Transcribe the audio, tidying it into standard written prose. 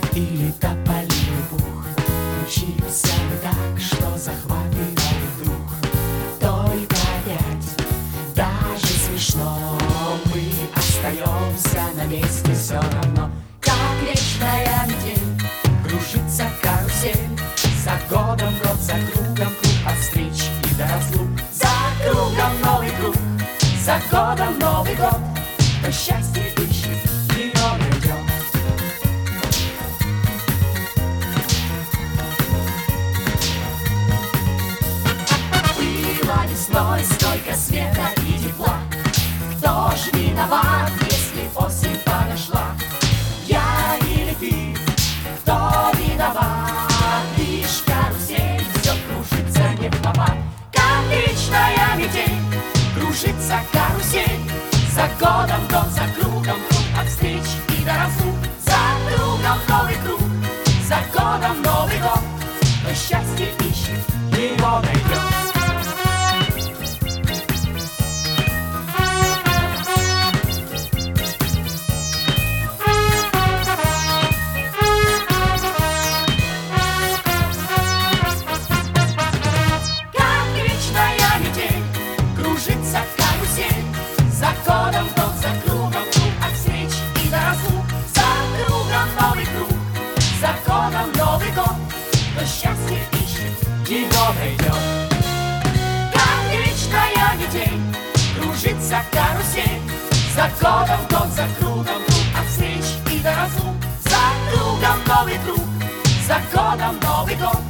или тополиный пух. Учимся мы так, что захватывает дух. Только опять, даже смешно, мы остаемся на месте все равно. Как вечная метель кружится карусель, за годом год, за кругом круг, от встреч и до разлук. За кругом новый круг, за годом Новый год, то счастье ищет и он идет. Было весной столько света и тепла, кто ж виноват, если осень подошла? Я или ты, кто виноват? Лишь карусель все кружится не в попад. Как вечная метель кружится карусель, за годом год, за кругом круг, от встреч и до разлук. За кругом новый круг, за годом Новый год, но счастье ищет, его найдет. Кружится карусель, за годом год, за кругом круг, от встреч и до разлук. За кругом новый круг, за годом Новый год, но счастье ищет, его найдет. Как вечная метель кружится карусель, за годом год, за кругом круг, от встреч и до разлук. За кругом новый круг, за годом Новый год,